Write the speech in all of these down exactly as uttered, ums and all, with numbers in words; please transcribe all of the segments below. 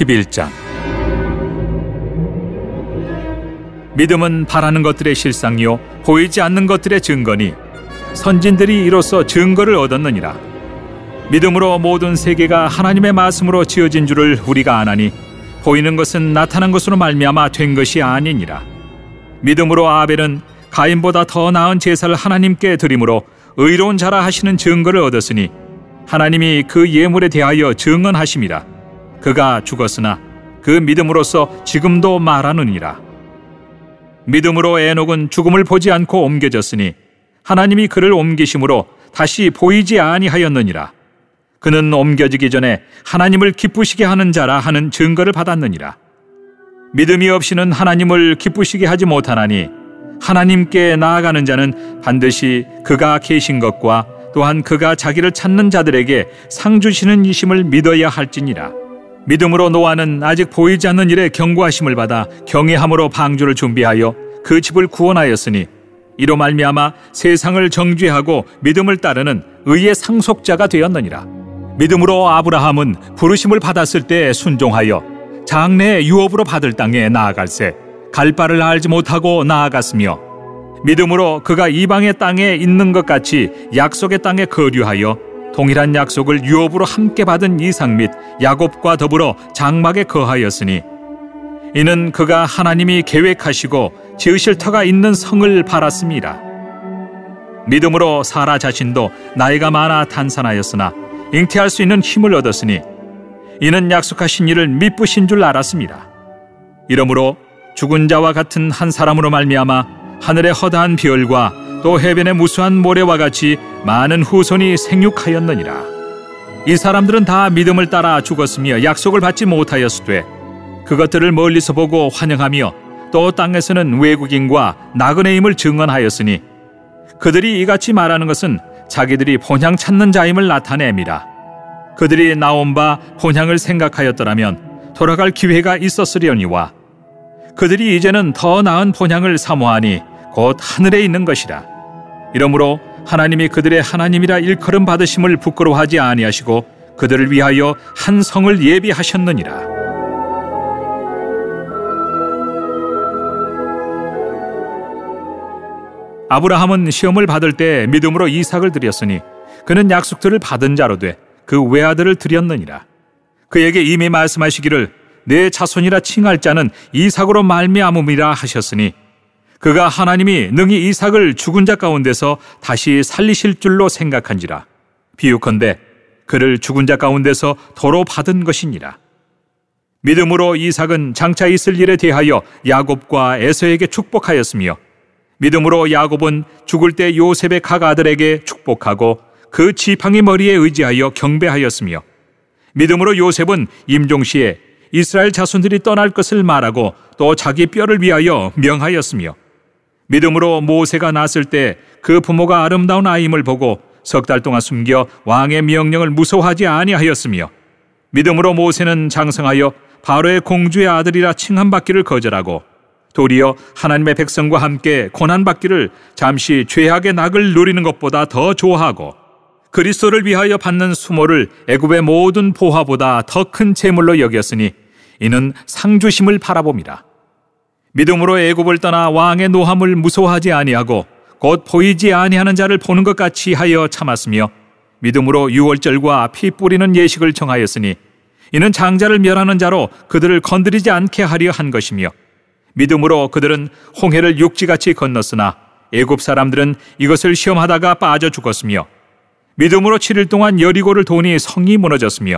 십일 장. 믿음은 바라는 것들의 실상이요 보이지 않는 것들의 증거니 선진들이 이로써 증거를 얻었느니라. 믿음으로 모든 세계가 하나님의 말씀으로 지어진 줄을 우리가 아나니 보이는 것은 나타난 것으로 말미암아 된 것이 아니니라. 믿음으로 아벨은 가인보다 더 나은 제사를 하나님께 드림으로 의로운 자라 하시는 증거를 얻었으니 하나님이 그 예물에 대하여 증언하심이라. 그가 죽었으나 그 믿음으로써 지금도 말하느니라. 믿음으로 에녹은 죽음을 보지 않고 옮겨졌으니 하나님이 그를 옮기심으로 다시 보이지 아니하였느니라. 그는 옮겨지기 전에 하나님을 기쁘시게 하는 자라 하는 증거를 받았느니라. 믿음이 없이는 하나님을 기쁘시게 하지 못하나니 하나님께 나아가는 자는 반드시 그가 계신 것과 또한 그가 자기를 찾는 자들에게 상 주시는 이심을 믿어야 할지니라. 믿음으로 노아는 아직 보이지 않는 일에 경고하심을 받아 경외함으로 방주를 준비하여 그 집을 구원하였으니 이로 말미암아 세상을 정죄하고 믿음을 따르는 의의 상속자가 되었느니라. 믿음으로 아브라함은 부르심을 받았을 때 순종하여 장래의 유업으로 받을 땅에 나아갈새 갈 바를 알지 못하고 나아갔으며 믿음으로 그가 이방의 땅에 있는 것 같이 약속의 땅에 거류하여 동일한 약속을 유업으로 함께 받은 이삭 및 야곱과 더불어 장막에 거하였으니 이는 그가 하나님이 계획하시고 지으실 터가 있는 성을 바랐습니다. 믿음으로 사라 자신도 나이가 많아 탄산하였으나 잉태할 수 있는 힘을 얻었으니 이는 약속하신 이를 미쁘신 줄 알았습니다. 이러므로 죽은 자와 같은 한 사람으로 말미암아 하늘의 허다한 별과 또 해변의 무수한 모래와 같이 많은 후손이 생육하였느니라. 이 사람들은 다 믿음을 따라 죽었으며 약속을 받지 못하였으되 그것들을 멀리서 보고 환영하며 또 땅에서는 외국인과 나그네임을 증언하였으니 그들이 이같이 말하는 것은 자기들이 본향 찾는 자임을 나타냅니다. 그들이 나온 바 본향을 생각하였더라면 돌아갈 기회가 있었으려니와 그들이 이제는 더 나은 본향을 사모하니 곧 하늘에 있는 것이라. 이러므로 하나님이 그들의 하나님이라 일컬음 받으심을 부끄러워하지 아니하시고 그들을 위하여 한 성을 예비하셨느니라. 아브라함은 시험을 받을 때 믿음으로 이삭을 드렸으니 그는 약속들을 받은 자로 돼 그 외아들을 드렸느니라. 그에게 이미 말씀하시기를 내 자손이라 칭할 자는 이삭으로 말미암음이라 하셨으니 그가 하나님이 능히 이삭을 죽은 자 가운데서 다시 살리실 줄로 생각한지라. 비유컨대 그를 죽은 자 가운데서 도로 받은 것이니라. 믿음으로 이삭은 장차 있을 일에 대하여 야곱과 에서에게 축복하였으며 믿음으로 야곱은 죽을 때 요셉의 각 아들에게 축복하고 그 지팡이 머리에 의지하여 경배하였으며 믿음으로 요셉은 임종시에 이스라엘 자손들이 떠날 것을 말하고 또 자기 뼈를 위하여 명하였으며 믿음으로 모세가 낳았을 때 그 부모가 아름다운 아임을 보고 석 달 동안 숨겨 왕의 명령을 무서워하지 아니하였으며 믿음으로 모세는 장성하여 바로의 공주의 아들이라 칭함받기를 거절하고 도리어 하나님의 백성과 함께 고난받기를 잠시 죄악의 낙을 누리는 것보다 더 좋아하고 그리스도를 위하여 받는 수모를 애굽의 모든 보화보다 더 큰 재물로 여겼으니 이는 상주심을 바라봅니다. 믿음으로 애굽을 떠나 왕의 노함을 무서워하지 아니하고 곧 보이지 아니하는 자를 보는 것 같이 하여 참았으며 믿음으로 유월절과 피 뿌리는 예식을 정하였으니 이는 장자를 멸하는 자로 그들을 건드리지 않게 하려 한 것이며 믿음으로 그들은 홍해를 육지같이 건넜으나 애굽 사람들은 이것을 시험하다가 빠져 죽었으며 믿음으로 칠 일 동안 여리고를 도니 성이 무너졌으며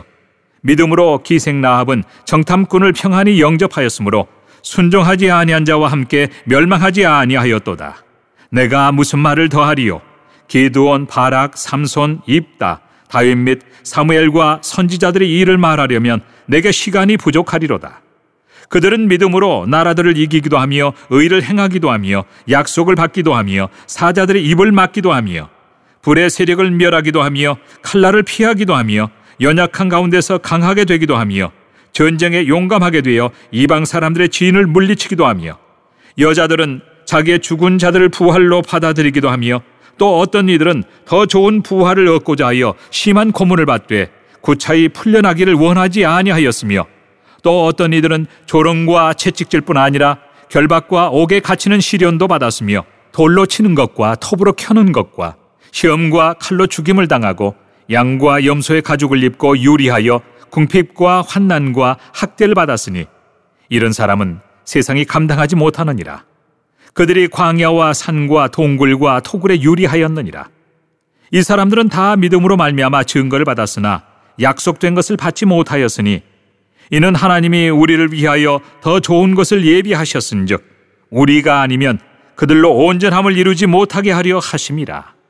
믿음으로 기생 라합은 정탐꾼을 평안히 영접하였으므로 순종하지 아니한 자와 함께 멸망하지 아니하였도다. 내가 무슨 말을 더하리요? 기드온, 바락, 삼손, 입다, 다윗 및 사무엘과 선지자들의 일을 말하려면 내게 시간이 부족하리로다. 그들은 믿음으로 나라들을 이기기도 하며 의를 행하기도 하며 약속을 받기도 하며 사자들의 입을 막기도 하며 불의 세력을 멸하기도 하며 칼날을 피하기도 하며 연약한 가운데서 강하게 되기도 하며 전쟁에 용감하게 되어 이방 사람들의 지인을 물리치기도 하며 여자들은 자기의 죽은 자들을 부활로 받아들이기도 하며 또 어떤 이들은 더 좋은 부활을 얻고자 하여 심한 고문을 받되 구차히 풀려나기를 원하지 아니하였으며 또 어떤 이들은 조롱과 채찍질뿐 아니라 결박과 옥에 갇히는 시련도 받았으며 돌로 치는 것과 톱으로 켜는 것과 시험과 칼로 죽임을 당하고 양과 염소의 가죽을 입고 유리하여 궁핍과 환난과 학대를 받았으니 이런 사람은 세상이 감당하지 못하느니라. 그들이 광야와 산과 동굴과 토굴에 유리하였느니라. 이 사람들은 다 믿음으로 말미암아 증거를 받았으나 약속된 것을 받지 못하였으니 이는 하나님이 우리를 위하여 더 좋은 것을 예비하셨은즉 우리가 아니면 그들로 온전함을 이루지 못하게 하려 하심이라.